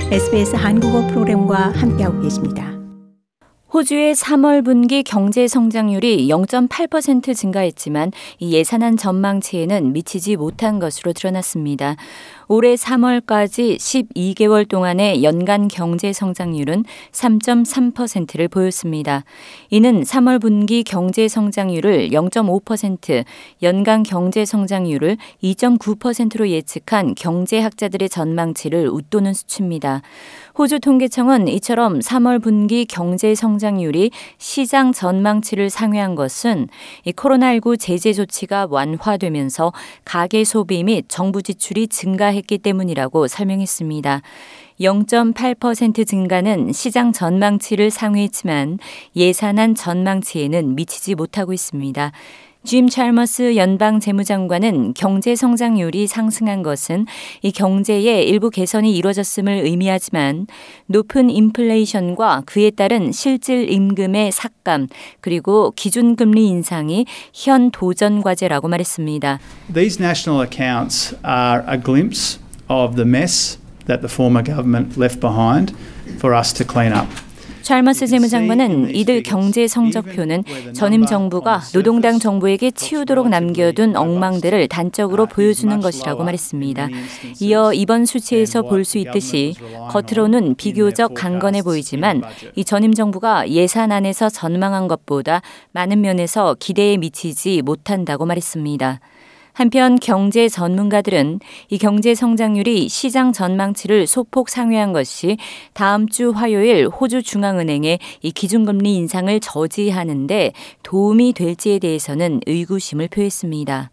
SBS 한국어 프로그램과 함께하고 계십니다. 호주의 3월 분기 경제 성장률이 0.8% 증가했지만 이 예산안 전망치에는 미치지 못한 것으로 드러났습니다. 올해 3월까지 12개월 동안의 연간 경제 성장률은 3.3%를 보였습니다. 이는 3월 분기 경제 성장률을 0.5%, 연간 경제 성장률을 2.9%로 예측한 경제학자들의 전망치를 웃도는 수치입니다. 호주 통계청은 이처럼 3월 분기 경제 성장률이 시장 전망치를 상회한 것은 이 코로나19 제재 조치가 완화되면서 가계 소비 및 정부 지출이 증가했기 때문이라고 설명했습니다. 0.8% 증가는 시장 전망치를 상회했지만 예산안 전망치에는 미치지 못하고 있습니다. 짐 찰머스 연방 재무장관은 경제 성장률이 상승한 것은 이 경제의 일부 개선이 이루어졌음을 의미하지만 높은 인플레이션과 그에 따른 실질 임금의 삭감 그리고 기준금리 인상이 현 도전 과제라고 말했습니다. These national accounts are a glimpse of the mess that the former government left behind for us to clean up. 찰머스 재무장관은 이들 경제 성적표는 전임 정부가 노동당 정부에게 치우도록 남겨둔 엉망들을 단적으로 보여주는 것이라고 말했습니다. 이어 이번 수치에서 볼 수 있듯이 겉으로는 비교적 강건해 보이지만 이 전임 정부가 예산안에서 전망한 것보다 많은 면에서 기대에 미치지 못한다고 말했습니다. 한편 경제 전문가들은 이 경제 성장률이 시장 전망치를 소폭 상회한 것이 다음 주 화요일 호주 중앙은행의 이 기준금리 인상을 저지하는 데 도움이 될지에 대해서는 의구심을 표했습니다.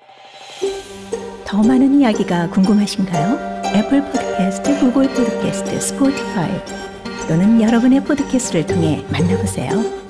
더 많은 이야기가 궁금하신가요? 애플 팟캐스트, 구글 팟캐스트, 스포티파이 또는 여러분의 팟캐스트를 통해 만나보세요.